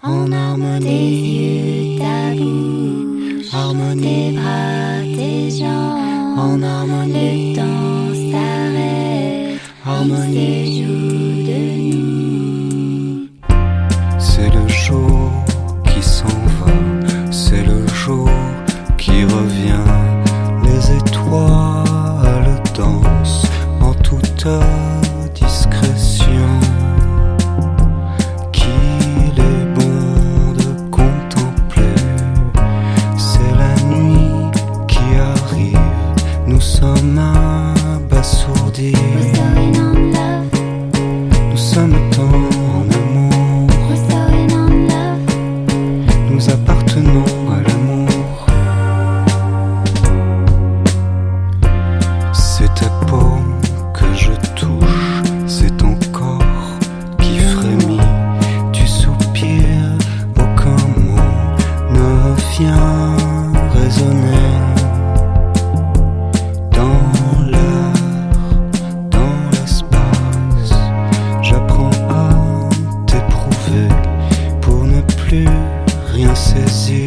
En arme des yeux, ta bouche, tes bras, tes jambes. En arme le temps s'arrête, il s'éjoue de nous. C'est le jour qui s'en va, c'est le jour qui revient. Les étoiles dansent en toute discrétion. Qu'il est bon de contempler, c'est la nuit qui arrive. Nous sommes abasourdis, nous sommes tant en amour, nous appartenons à l'amour. C'est ta peau que je touche, c'est ton corps qui frémit. Tu soupires, aucun mot ne vient résonner. Dans l'air, dans l'espace, j'apprends à t'éprouver pour ne plus rien saisir.